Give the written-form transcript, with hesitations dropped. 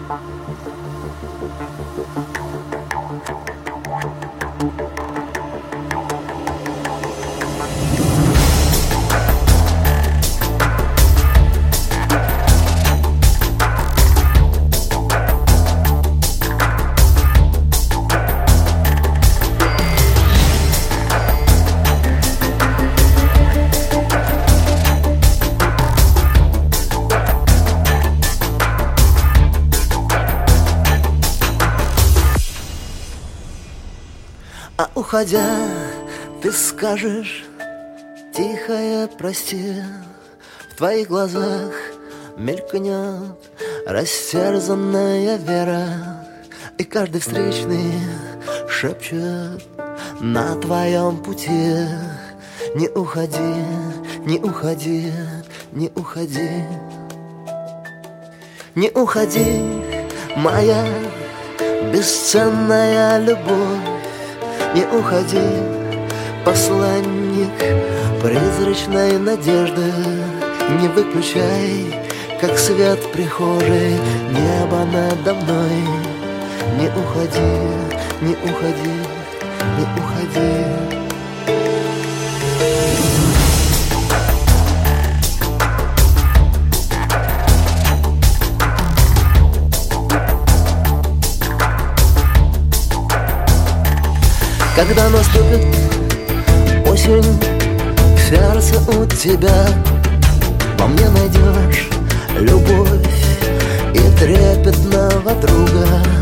А уходя, ты скажешь тихое прости. В твоих глазах мелькнет растерзанная вера, и каждый встречный шепчет на твоем пути: не уходи, не уходи, не уходи. Не уходи, моя бесценная любовь. Не уходи, посланник призрачной надежды. Не выключай, как свет в прихожей, небо надо мной. Не уходи, не уходи, не уходи. Когда наступит осень, в сердце у тебя во мне найдешь любовь и трепетного друга.